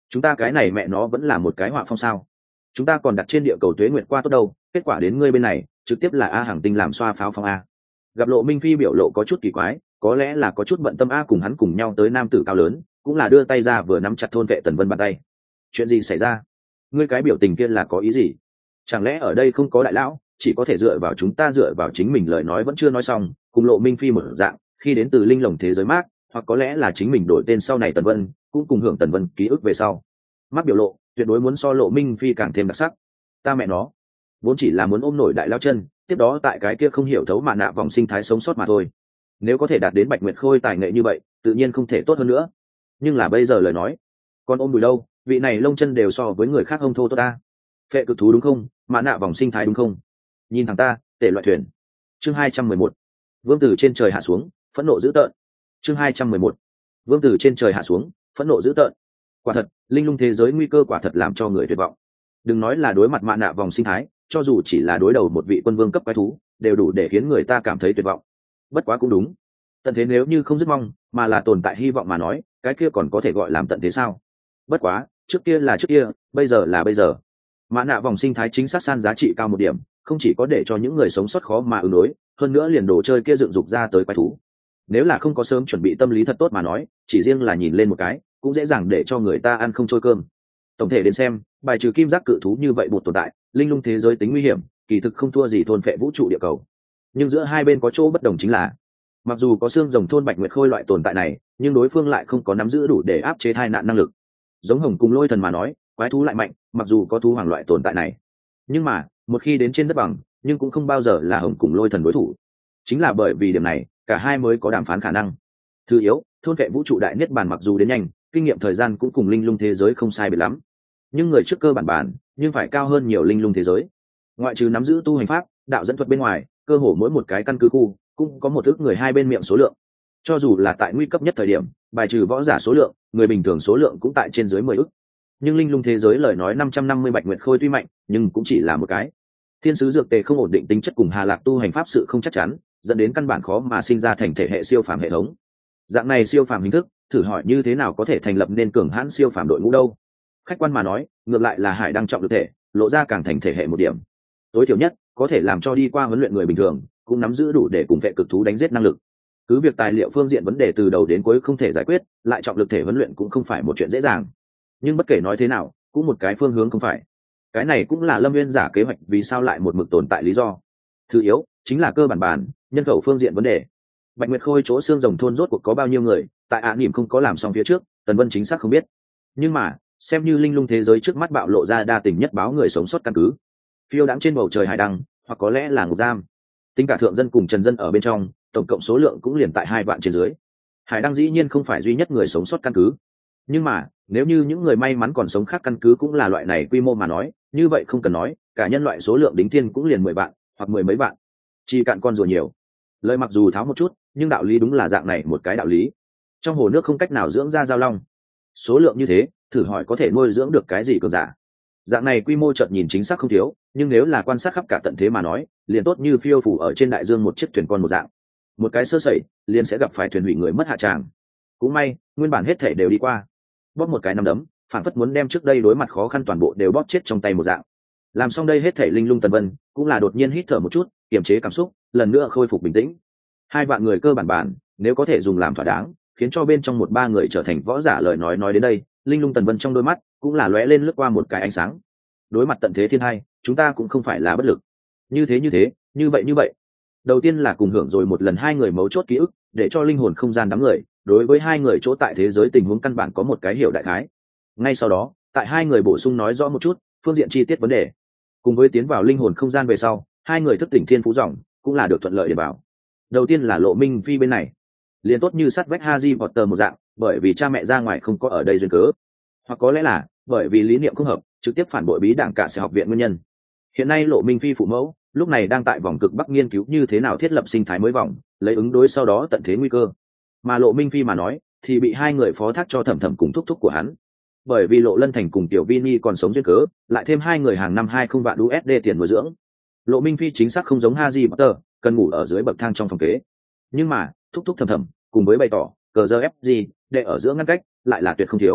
chúng ta cái này mẹ nó vẫn là một cái họa phong sao? Chúng ta còn đặt trên địa cầu tuế nguyệt qua tốt đâu, kết quả đến ngươi bên này trực tiếp là A Hàng Tinh làm xoa pháo phong A. Gặp Lộ Minh Phi biểu lộ có chút kỳ quái, có lẽ là có chút bận tâm A cùng hắn cùng nhau tới nam tử cao lớn, cũng là đưa tay ra vừa nắm chặt thôn vệ Tần Vân bàn tay. Chuyện gì xảy ra? Ngươi cái biểu tình kia là có ý gì? Chẳng lẽ ở đây không có đại lão, chỉ có thể dựa vào chúng ta dựa vào chính mình? Lời nói vẫn chưa nói xong, cùng Lộ Minh Phi một dạng, khi đến từ linh lồng thế giới mác, hoặc có lẽ là chính mình đổi tên sau này Tần Vân, cũng cùng hưởng Tần Vân ký ức về sau. Mác biểu lộ, tuyệt đối muốn so Lộ Minh Phi càng thêm đặc sắc. Ta mẹ nó, vốn chỉ là muốn ôm nổi đại lao chân, tiếp đó tại cái kia không hiểu thấu mà nạ vòng sinh thái sống sót mà thôi. Nếu có thể đạt đến Bạch Nguyệt Khôi tài nghệ như vậy, tự nhiên không thể tốt hơn nữa. Nhưng là bây giờ lời nói, còn ôm đùi đâu, vị này lông chân đều so với người khác hông thô tốt ta. Phệ cực thú đúng không? Mà nạ vòng sinh thái đúng không? Nhìn thằng ta, tể loại thuyền. Chương hai trăm mười một. Vương tử trên trời hạ xuống, phẫn nộ dữ tợn. Chương hai trăm mười một. Vương tử trên trời hạ xuống, phẫn nộ dữ tợn. Quả thật, linh lung thế giới nguy cơ quả thật làm cho người tuyệt vọng. Đừng nói là đối mặt mạ nạ vòng sinh thái, cho dù chỉ là đối đầu một vị quân vương cấp quái thú, đều đủ để khiến người ta cảm thấy tuyệt vọng. Bất quá cũng đúng, tận thế nếu như không dứt mong, mà là tồn tại hy vọng mà nói, cái kia còn có thể gọi làm tận thế sao? Bất quá, trước kia là trước kia, bây giờ là bây giờ. Mã nạ vòng sinh thái chính xác san giá trị cao một điểm, không chỉ có để cho những người sống sót khó mà ứng đối, hơn nữa liền đồ chơi kia dựng dục ra tới quái thú. Nếu là không có sớm chuẩn bị tâm lý thật tốt mà nói, chỉ riêng là nhìn lên một cái, cũng dễ dàng để cho người ta ăn không trôi cơm. Tổng thể đến xem, bài trừ kim giác cự thú như vậy một tồn tại, linh lung thế giới tính nguy hiểm, kỳ thực không thua gì thôn phệ vũ trụ địa cầu. Nhưng giữa hai bên có chỗ bất đồng chính là, mặc dù có xương rồng thôn Bạch Nguyệt Khôi loại tồn tại này, nhưng đối phương lại không có nắm giữ đủ để áp chế tai nạn năng lực. Giống Hồng cùng Lôi Thần mà nói, quái thú lại mạnh, mặc dù có thú hoàng loại tồn tại này, nhưng mà một khi đến trên đất bằng, nhưng cũng không bao giờ là Hồng cùng Lôi Thần đối thủ. Chính là bởi vì điểm này, cả hai mới có đàm phán khả năng. Thứ yếu, thôn vệ vũ trụ đại niết bàn mặc dù đến nhanh, kinh nghiệm thời gian cũng cùng linh lung thế giới không sai biệt lắm, nhưng người trước cơ bản bản, nhưng phải cao hơn nhiều linh lung thế giới. Ngoại trừ nắm giữ tu hành pháp, đạo dẫn thuật bên ngoài, cơ hồ mỗi một cái căn cứ khu cũng có một ước người hai bên miệng số lượng. Cho dù là tại nguy cấp nhất thời điểm, bài trừ võ giả số lượng, người bình thường số lượng cũng tại trên dưới mười ước. Nhưng linh lung thế giới lời nói năm trăm năm mươi Bạch Nguyệt Khôi tuy mạnh, nhưng cũng chỉ là một cái. Thiên sứ dược tề không ổn định tính chất cùng Hà Lạc tu hành pháp sự không chắc chắn, dẫn đến căn bản khó mà sinh ra thành thể hệ siêu phàm hệ thống. Dạng này siêu phàm hình thức, thử hỏi như thế nào có thể thành lập nên cường hãn siêu phàm đội ngũ đâu? Khách quan mà nói, ngược lại là Hải Đăng trọng lực thể, lộ ra càng thành thể hệ một điểm. Tối thiểu nhất, có thể làm cho đi qua huấn luyện người bình thường, cũng nắm giữ đủ để cùng vệ cực thú đánh giết năng lực. Cứ việc tài liệu phương diện vấn đề từ đầu đến cuối không thể giải quyết, lại trọng lực thể huấn luyện cũng không phải một chuyện dễ dàng. Nhưng bất kể nói thế nào, cũng một cái phương hướng không phải. Cái này cũng là Lâm Nguyên giả kế hoạch vì sao lại một mực tồn tại lý do. Thứ yếu, chính là cơ bản bản, nhân khẩu phương diện vấn đề. Bạch Nguyệt Khôi chỗ xương rồng thôn rốt cuộc có bao nhiêu người, tại Á Nỉm không có làm xong phía trước, Tần Vân chính xác không biết. Nhưng mà, xem như linh lung thế giới trước mắt bạo lộ ra đa tình nhất báo người sống sót căn cứ. Phiêu đãng trên bầu trời hải đăng, hoặc có lẽ là ngục giam. Tính cả thượng dân cùng trần dân ở bên trong, tổng cộng số lượng cũng liền tại hai vạn trên dưới. Hải đăng dĩ nhiên không phải duy nhất người sống sót căn cứ. Nhưng mà, nếu như những người may mắn còn sống khác căn cứ cũng là loại này quy mô mà nói, như vậy không cần nói, cả nhân loại số lượng đính thiên cũng liền mười vạn, hoặc mười mấy vạn. Chỉ cạn con rùa nhiều. Lời mặc dù tháo một chút, nhưng đạo lý đúng là dạng này một cái đạo lý. Trong hồ nước không cách nào dưỡng ra giao long. Số lượng như thế, thử hỏi có thể nuôi dưỡng được cái gì cường giả? Dạng này quy mô chợt nhìn chính xác không thiếu, nhưng nếu là quan sát khắp cả tận thế mà nói, liền tốt như phiêu phủ ở trên đại dương một chiếc thuyền con một dạng. Một cái sơ sẩy, liền sẽ gặp phải thuyền hủy người mất hạ tràng. Cũng may, nguyên bản hết thể đều đi qua. Bóp một cái nắm đấm, phản phất muốn đem trước đây đối mặt khó khăn toàn bộ đều bóp chết trong tay một dạng. Làm xong đây hết thể linh lung Tần Vân, cũng là đột nhiên hít thở một chút, kiềm chế cảm xúc, lần nữa khôi phục bình tĩnh. Hai vạn người cơ bản bản, nếu có thể dùng làm thỏa đáng, khiến cho bên trong một ba người trở thành võ giả lời nói nói đến đây, linh lung Tần Vân trong đôi mắt cũng là lóe lên lướt qua một cái ánh sáng. Đối mặt tận thế thiên hai, chúng ta cũng không phải là bất lực. Như thế như thế, như vậy như vậy. Đầu tiên là cùng hưởng rồi một lần hai người mấu chốt ký ức, để cho linh hồn không gian đám người, đối với hai người chỗ tại thế giới tình huống căn bản có một cái hiểu đại khái. Ngay sau đó, tại hai người bổ sung nói rõ một chút phương diện chi tiết vấn đề. Cùng với tiến vào linh hồn không gian về sau, hai người thức tỉnh thiên phú dòng, cũng là được thuận lợi để bảo. Đầu tiên là Lộ Minh Phi bên này, liền tốt như sắt vách Harry Potter một dạng, bởi vì cha mẹ ra ngoài không có ở đây duyên cớ, hoặc có lẽ là bởi vì lý niệm không hợp, trực tiếp phản bội bí đảng cả sẽ học viện nguyên nhân. Hiện nay Lộ Minh Phi phụ mẫu lúc này đang tại vòng cực bắc nghiên cứu như thế nào thiết lập sinh thái mới vòng, lấy ứng đối sau đó tận thế nguy cơ. Mà Lộ Minh Phi mà nói thì bị hai người phó thác cho thẩm thẩm cùng thúc thúc của hắn, bởi vì Lộ Lân Thành cùng Tiểu Vini còn sống duyên cớ, lại thêm hai người hàng năm hai không vạn u ét đê tiền nuôi dưỡng. Lộ Minh Phi chính xác không giống Harry Potter, cần ngủ ở dưới bậc thang trong phòng kế. Nhưng mà thúc thúc thẩm thẩm cùng với bày tỏ cờ giờ ép gì để ở giữa ngăn cách lại là tuyệt không thiếu.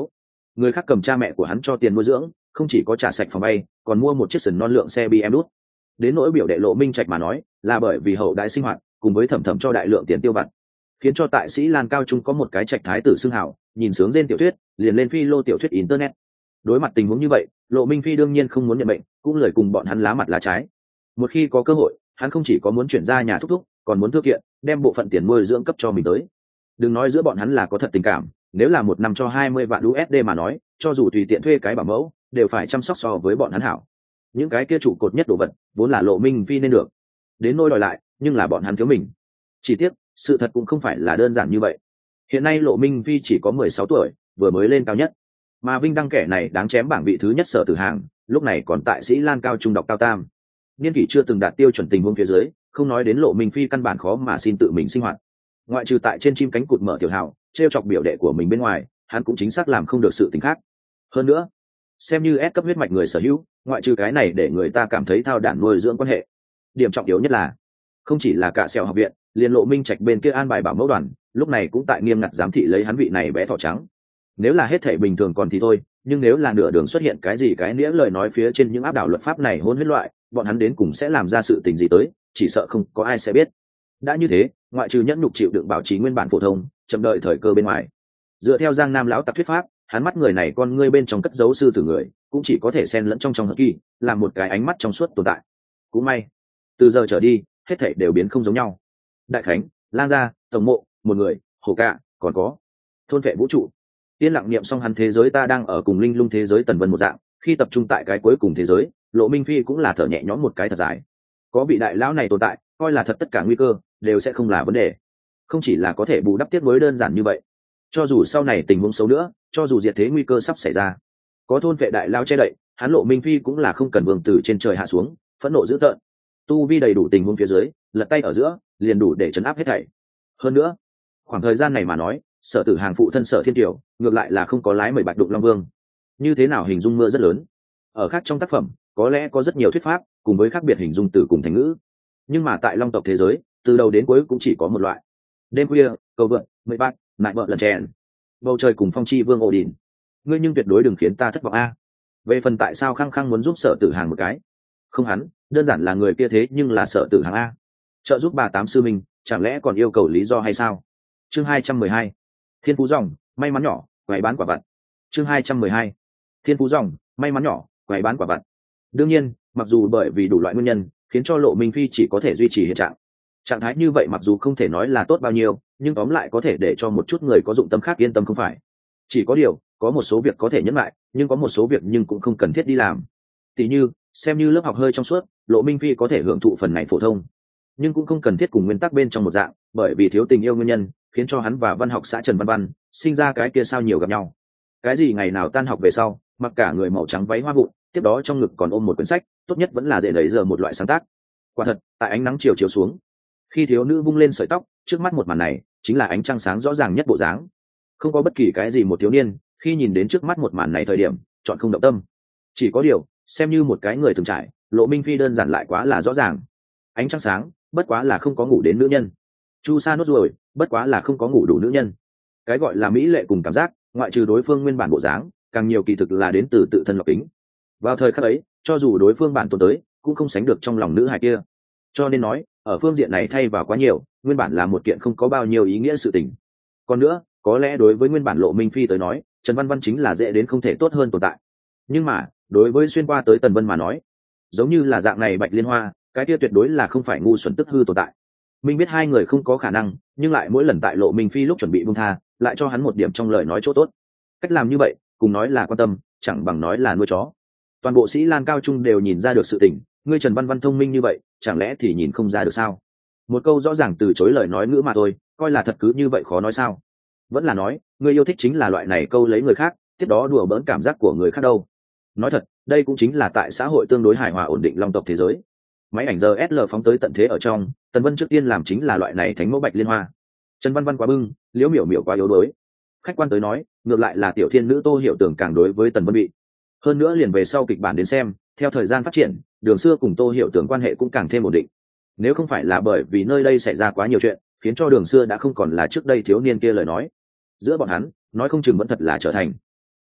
người khác cầm cha mẹ của hắn cho tiền nuôi dưỡng, không chỉ có trả sạch phòng bay, còn mua một chiếc sừng non lượng xe bê em đút. Đến nỗi biểu đệ Lộ Minh Trạch mà nói, là bởi vì hậu đại sinh hoạt cùng với thẩm thẩm cho đại lượng tiền tiêu vặt, khiến cho tại sĩ Lan Cao Trung có một cái trạch thái tử xưng hảo, nhìn sướng trên tiểu thuyết, liền lên phi lô tiểu thuyết internet. Đối mặt tình huống như vậy, Lộ Minh Phi đương nhiên không muốn nhận bệnh, cũng lời cùng bọn hắn lá mặt lá trái. Một khi có cơ hội, hắn không chỉ có muốn chuyển ra nhà thúc thúc, còn muốn thư kiện, đem bộ phận tiền nuôi dưỡng cấp cho mình tới. Đừng nói giữa bọn hắn là có thật tình cảm, nếu là một năm cho hai mươi vạn đô la mà nói, cho dù tùy tiện thuê cái bảo mẫu, đều phải chăm sóc so với bọn hắn hảo. Những cái kia trụ cột nhất đồ vật, vốn là Lộ Minh Phi nên được. Đến nỗi đòi lại, nhưng là bọn hắn thiếu mình. Chỉ tiếc, sự thật cũng không phải là đơn giản như vậy. Hiện nay Lộ Minh Phi chỉ có mười sáu tuổi, vừa mới lên cao nhất. Mà Vinh Đăng kẻ này đáng chém bảng vị thứ nhất Sở Tử Hàng, lúc này còn tại sĩ Lan Cao Trung đọc cao tam. Niên kỷ chưa từng đạt tiêu chuẩn tình huống phía dưới, không nói đến Lộ Minh Phi căn bản khó mà xin tự mình sinh hoạt. Ngoại trừ tại trên chim cánh cụt mở tiểu hào, trêu chọc biểu đệ của mình bên ngoài, hắn cũng chính xác làm không được sự tình khác. Hơn nữa, xem như S cấp huyết mạch người sở hữu, ngoại trừ cái này để người ta cảm thấy thao đản nuôi dưỡng quan hệ. Điểm trọng yếu nhất là, không chỉ là cả sẹo học viện, liền Lộ Minh Trạch bên kia an bài bảo mẫu đoàn, lúc này cũng tại nghiêm ngặt giám thị lấy hắn vị này bé thỏ trắng. Nếu là hết thảy bình thường còn thì thôi, nhưng nếu là nửa đường xuất hiện cái gì cái nghĩa lời nói phía trên những áp đảo luật pháp này hôn huyết loại, bọn hắn đến cùng sẽ làm ra sự tình gì tới, chỉ sợ không có ai sẽ biết. Đã như thế, ngoại trừ nhẫn nhục chịu đựng bảo trì nguyên bản phổ thông, chậm đợi thời cơ bên ngoài. Dựa theo Giang Nam lão tặc thuyết pháp, hắn mắt người này con ngươi bên trong cất giấu sư tử người, cũng chỉ có thể xen lẫn trong trong hận kỳ, làm một cái ánh mắt trong suốt tồn tại. Cũng may, từ giờ trở đi, hết thảy đều biến không giống nhau. Đại Khánh, Lang gia, tổng mộ, một người, hồ cạ, còn có thôn vệ vũ trụ. Yên lặng niệm xong hắn thế giới ta đang ở cùng linh lung thế giới Tần Vân một dạng, khi tập trung tại cái cuối cùng thế giới, Lộ Minh Phi cũng là thở nhẹ nhõm một cái thật dài. Có vị đại lão này tồn tại, coi là thật tất cả nguy cơ đều sẽ không là vấn đề. Không chỉ là có thể bù đắp tiếp nối đơn giản như vậy, cho dù sau này tình huống xấu nữa, cho dù diệt thế nguy cơ sắp xảy ra, có thôn vệ đại lão che đậy, hắn Lộ Minh Phi cũng là không cần vương từ trên trời hạ xuống, phẫn nộ dữ tợn. Tu vi đầy đủ tình huống phía dưới, lật tay ở giữa, liền đủ để chấn áp hết thảy. Hơn nữa, khoảng thời gian này mà nói, Sở Tử Hàng phụ thân Sở Thiên Kiều, ngược lại là không có lái mười bạch đụng long vương. Như thế nào hình dung mưa rất lớn. Ở khác trong tác phẩm, có lẽ có rất nhiều thuyết pháp, cùng với khác biệt hình dung từ cùng thành ngữ. Nhưng mà tại long tộc thế giới, từ đầu đến cuối cũng chỉ có một loại. Đêm khuya, cầu vượn, mười bát, nại vợ lần chèn. Bầu trời cùng phong chi vương ổ đỉnh. Ngươi nhưng tuyệt đối đừng khiến ta thất vọng a. Về phần tại sao khăng khăng muốn giúp Sở Tử Hàng một cái? Không hắn, đơn giản là người kia thế nhưng là Sở Tử Hàng a. Trợ giúp bà tám sư minh, chẳng lẽ còn yêu cầu lý do hay sao? Chương hai trăm mười hai. Thiên phú dòng, may mắn nhỏ, quầy bán quả vặt. Chương hai trăm mười hai. Thiên phú dòng, may mắn nhỏ, quầy bán quả vặt. Đương nhiên, mặc dù bởi vì đủ loại nguyên nhân, khiến cho Lộ Minh Phi chỉ có thể duy trì hiện trạng. Trạng thái như vậy mặc dù không thể nói là tốt bao nhiêu, nhưng tóm lại có thể để cho một chút người có dụng tâm khác yên tâm không phải. Chỉ có điều, có một số việc có thể nhẫn lại, nhưng có một số việc nhưng cũng không cần thiết đi làm. Tỷ như, xem như lớp học hơi trong suốt, Lộ Minh Phi có thể hưởng thụ phần này phổ thông, nhưng cũng không cần thiết cùng nguyên tắc bên trong một dạng, bởi vì thiếu tình yêu nguyên nhân, khiến cho hắn và văn học xã Trần Văn Văn sinh ra cái kia sao nhiều gặp nhau. Cái gì ngày nào tan học về sau, mặc cả người màu trắng váy hoa vụn, tiếp đó trong ngực còn ôm một quyển sách, tốt nhất vẫn là dễ đẩy giờ một loại sáng tác. Quả thật, tại ánh nắng chiều chiếu xuống, khi thiếu nữ vung lên sợi tóc, trước mắt một màn này chính là ánh trăng sáng rõ ràng nhất bộ dáng. Không có bất kỳ cái gì một thiếu niên khi nhìn đến trước mắt một màn này thời điểm chọn không động tâm. Chỉ có điều, xem như một cái người từng trải, Lộ Minh Phi đơn giản lại quá là rõ ràng. Ánh trăng sáng, bất quá là không có ngủ đến nữ nhân. Chu sa nốt rồi, bất quá là không có ngủ đủ nữ nhân. Cái gọi là mỹ lệ cùng cảm giác, ngoại trừ đối phương nguyên bản bộ dáng, càng nhiều kỳ thực là đến từ tự thân lọc tính. Vào thời khắc ấy, cho dù đối phương bản tồn tới, cũng không sánh được trong lòng nữ hài kia. Cho nên nói, ở phương diện này thay vào quá nhiều, nguyên bản là một kiện không có bao nhiêu ý nghĩa sự tình. Còn nữa, có lẽ đối với nguyên bản Lộ Minh Phi tới nói, Trần Văn Văn chính là dễ đến không thể tốt hơn tồn tại. Nhưng mà, đối với xuyên qua tới Tần Vân mà nói, giống như là dạng này Bạch Liên Hoa, cái kia tuyệt đối là không phải ngu xuẩn tức hư tồn tại. Minh biết hai người không có khả năng, nhưng lại mỗi lần tại Lộ Minh Phi lúc chuẩn bị buông tha, lại cho hắn một điểm trong lời nói chỗ tốt. Cách làm như vậy, cùng nói là quan tâm, chẳng bằng nói là nuôi chó. Toàn bộ sĩ Lan Cao Trung đều nhìn ra được sự tình, ngươi Trần Văn Văn thông minh như vậy, chẳng lẽ thì nhìn không ra được sao? Một câu rõ ràng từ chối lời nói ngữ mà thôi, coi là thật cứ như vậy khó nói sao? Vẫn là nói, ngươi yêu thích chính là loại này câu lấy người khác, tiếp đó đùa bỡn cảm giác của người khác đâu? Nói thật, đây cũng chính là tại xã hội tương đối hài hòa ổn định long tộc thế giới. Máy ảnh giờ ét lờ phóng tới tận thế ở trong, Tần Vân trước tiên làm chính là loại này thánh mẫu Bạch Liên Hoa. Trần Văn Văn quá bưng, Liễu Miểu Miểu quá yếu đuối. Khách quan tới nói, ngược lại là tiểu thiên nữ Tô Hiểu Tưởng càng đối với Tần Vân bị. Hơn nữa liền về sau kịch bản đến xem, theo thời gian phát triển, Đường Xưa cùng Tô Hiểu Tưởng quan hệ cũng càng thêm ổn định. Nếu không phải là bởi vì nơi đây xảy ra quá nhiều chuyện, khiến cho Đường Xưa đã không còn là trước đây thiếu niên kia lời nói. Giữa bọn hắn, nói không chừng vẫn thật là trở thành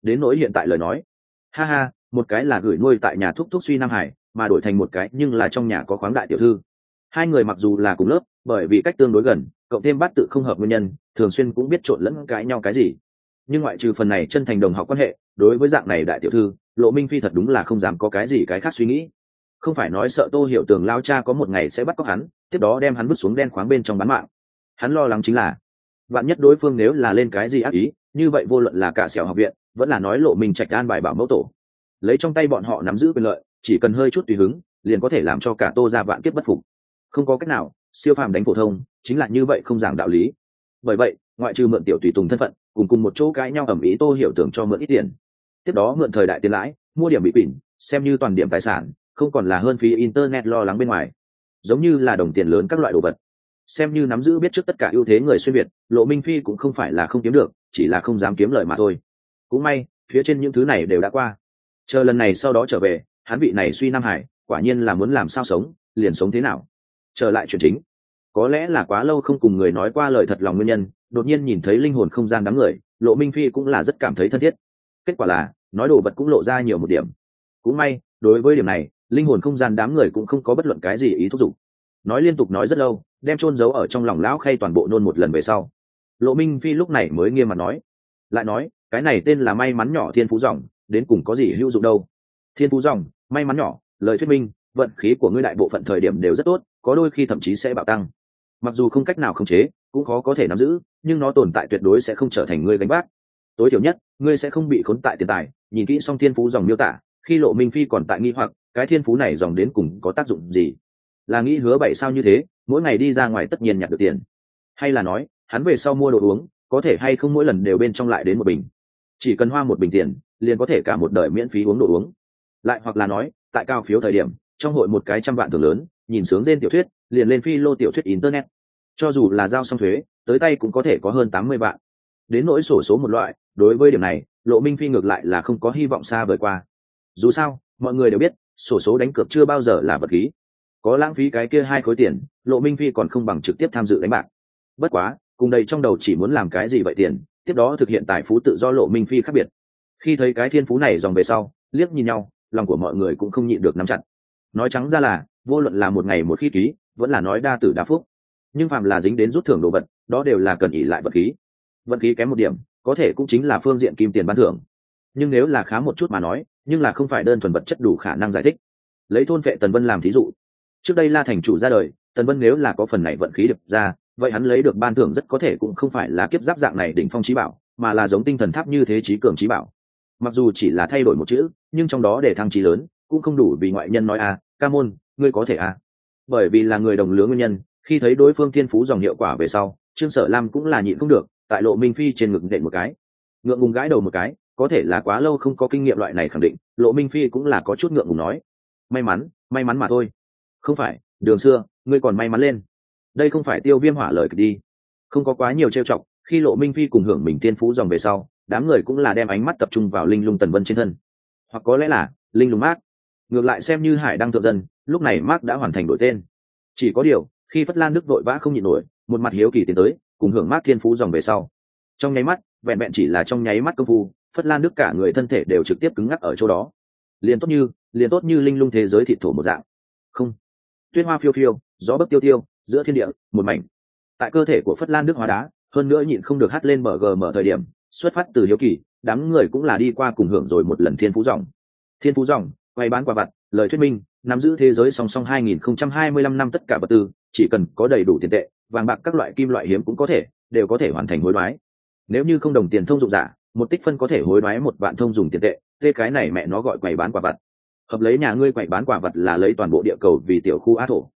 Đến nỗi hiện tại lời nói, ha ha, một cái là gửi nuôi tại nhà thúc thúc suy Nam Hải, mà đổi thành một cái nhưng là trong nhà có khoáng đại tiểu thư. Hai người mặc dù là cùng lớp, bởi vì cách tương đối gần, cộng thêm bát tự không hợp nguyên nhân, thường xuyên cũng biết trộn lẫn cãi nhau cái gì. Nhưng ngoại trừ phần này chân thành đồng học quan hệ, đối với dạng này đại tiểu thư, Lộ Minh Phi thật đúng là không dám có cái gì cái khác suy nghĩ. Không phải nói sợ Tô Hiểu Tường lao cha có một ngày sẽ bắt cóc hắn, tiếp đó đem hắn vứt xuống đen khoáng bên trong bán mạng. Hắn lo lắng chính là, vạn nhất đối phương nếu là lên cái gì ác ý, như vậy vô luận là cả Sẹo học viện, vẫn là nói Lộ Minh Trạch an bài bảo mẫu tổ, lấy trong tay bọn họ nắm giữ quyền lợi, chỉ cần hơi chút tùy hứng, liền có thể làm cho cả Tô gia vạn kiếp bất phục. Không có cách nào, siêu phàm đánh phổ thông, chính là như vậy không giảng đạo lý. Bởi vậy, ngoại trừ mượn tiểu tùy tùng thân phận, cùng cùng một chỗ cãi nhau ầm ĩ Tô Hiểu Tưởng cho mượn ít tiền. Tiếp đó mượn thời đại tiền lãi, mua điểm bị bỉn, xem như toàn điểm tài sản, không còn là hơn phí internet lo lắng bên ngoài. Giống như là đồng tiền lớn các loại đồ vật. Xem như nắm giữ biết trước tất cả ưu thế người xuyên việt, Lộ Minh Phi cũng không phải là không kiếm được, chỉ là không dám kiếm lời mà thôi. Cũng may, phía trên những thứ này đều đã qua. Chờ lần này sau đó trở về, hắn vị này suy Nam Hải, quả nhiên là muốn làm sao sống, liền sống thế nào. Trở lại chuyện chính, có lẽ là quá lâu không cùng người nói qua lời thật lòng nguyên nhân, đột nhiên nhìn thấy linh hồn không gian đám người, Lộ Minh Phi cũng là rất cảm thấy thân thiết. Kết quả là, nói đồ vật cũng lộ ra nhiều một điểm. Cũng may, đối với điểm này, linh hồn không gian đám người cũng không có bất luận cái gì ý thúc giục. Nói liên tục nói rất lâu, đem chôn giấu ở trong lòng lão Khay toàn bộ nôn một lần về sau. Lộ Minh Phi lúc này mới nghiêm mặt nói, lại nói, cái này tên là may mắn nhỏ thiên phú dòng, đến cùng có gì hữu dụng đâu. Thiên phú dòng, may mắn nhỏ, lời thuyết minh, vận khí của ngươi đại bộ phận thời điểm đều rất tốt, có đôi khi thậm chí sẽ bạo tăng. Mặc dù không cách nào khống chế, cũng khó có thể nắm giữ, nhưng nó tồn tại tuyệt đối sẽ không trở thành ngươi gánh vác. Tối thiểu nhất, ngươi sẽ không bị khốn tại tiền tài. Nhìn kỹ xong thiên phú dòng miêu tả, khi Lộ Minh Phi còn tại nghi hoặc, cái thiên phú này dòng đến cùng có tác dụng gì? Là nghĩ hứa bảy sao như thế, mỗi ngày đi ra ngoài tất nhiên nhặt được tiền, hay là nói, hắn về sau mua đồ uống, có thể hay không mỗi lần đều bên trong lại đến một bình, chỉ cần hoa một bình tiền, liền có thể cả một đời miễn phí uống đồ uống. Lại hoặc là nói, tại cao phiếu thời điểm, trong hội một cái trăm vạn thưởng lớn, nhìn sướng trên tiểu thuyết, liền lên phi lô tiểu thuyết internet, cho dù là giao xong thuế, tới tay cũng có thể có hơn tám mươi vạn. Đến nỗi sổ số một loại, đối với điểm này, Lộ Minh Phi ngược lại là không có hy vọng xa vời qua. Dù sao, mọi người đều biết, sổ số đánh cược chưa bao giờ là vật khí. Có lãng phí cái kia hai khối tiền, Lộ Minh Phi còn không bằng trực tiếp tham dự đánh bạc. Bất quá, cùng đây trong đầu chỉ muốn làm cái gì vậy tiền, tiếp đó thực hiện tài phú tự do Lộ Minh Phi khác biệt. Khi thấy cái thiên phú này dòng về sau, liếc nhìn nhau, lòng của mọi người cũng không nhịn được nắm chặt. Nói trắng ra là, vô luận là một ngày một khi ký, vẫn là nói đa tử đa phúc. Nhưng phàm là dính đến rút thưởng đồ vật, đó đều là cần ỷ lại vật khí. Vận khí kém một điểm, có thể cũng chính là phương diện kim tiền ban thưởng. Nhưng nếu là khá một chút mà nói, nhưng là không phải đơn thuần vật chất đủ khả năng giải thích. Lấy thôn vệ Tần Vân làm thí dụ, trước đây La thành chủ ra đời, Tần Vân nếu là có phần này vận khí được ra, vậy hắn lấy được ban thưởng rất có thể cũng không phải là kiếp giáp dạng này đỉnh phong chí bảo, mà là giống tinh thần tháp như thế chí cường chí bảo. Mặc dù chỉ là thay đổi một chữ, nhưng trong đó để thăng chí lớn, cũng không đủ vì ngoại nhân nói a, à, ca môn, ngươi có thể a. À. Bởi vì là người đồng lứa nguyên nhân, khi thấy đối phương thiên phú dòng hiệu quả về sau, Trương Sở Lam cũng là nhịn không được, tại Lộ Minh Phi trên ngực nện một cái, ngượng ngùng gãi đầu một cái, có thể là quá lâu không có kinh nghiệm loại này khẳng định, Lộ Minh Phi cũng là có chút ngượng ngùng nói, may mắn, may mắn mà thôi. Không phải, Đường xưa, ngươi còn may mắn lên. Đây không phải Tiêu Viêm hỏa lời kịch đi. Không có quá nhiều trêu chọc, khi Lộ Minh Phi cùng hưởng mình thiên phú dòng về sau, đám người cũng là đem ánh mắt tập trung vào linh lung Tần Vân trên thân, hoặc có lẽ là linh lung Mark. Ngược lại xem như Hải đăng thượng dân, lúc này Mark đã hoàn thành đổi tên. Chỉ có điều, khi Phất Lan Đức vội vã không nhịn nổi, một mặt hiếu kỳ tiến tới, cùng hưởng Mark thiên phú dòng về sau, trong nháy mắt, vẹn vẹn chỉ là trong nháy mắt công phu, Phất Lan Đức cả người thân thể đều trực tiếp cứng ngắc ở chỗ đó. Liền tốt như, liền tốt như linh lung thế giới thịt thổ một dạng. Không, tuyết hoa phiêu phiêu, gió bấc tiêu tiêu, giữa thiên địa một mảnh. Tại cơ thể của Phất Lan Đức hóa đá, hơn nữa nhịn không được hắt lên mở gờ mở thời điểm, xuất phát từ hiếu kỳ, đám người cũng là đi qua cùng hưởng rồi một lần thiên phú dòng. Thiên phú dòng, quay bán quả vặt, lời thuyết minh, nắm giữ thế giới song song hai nghìn không trăm hai mươi lăm năm tất cả vật tư, chỉ cần có đầy đủ tiền tệ, vàng bạc các loại kim loại hiếm cũng có thể, đều có thể hoàn thành hối đoái. Nếu như không đồng tiền thông dụng giả, một tích phân có thể hối đoái một vạn thông dùng tiền tệ, thế cái này mẹ nó gọi quầy bán quả vặt. Hợp lấy nhà ngươi quầy bán quả vặt là lấy toàn bộ địa cầu vì tiểu khu á thổ.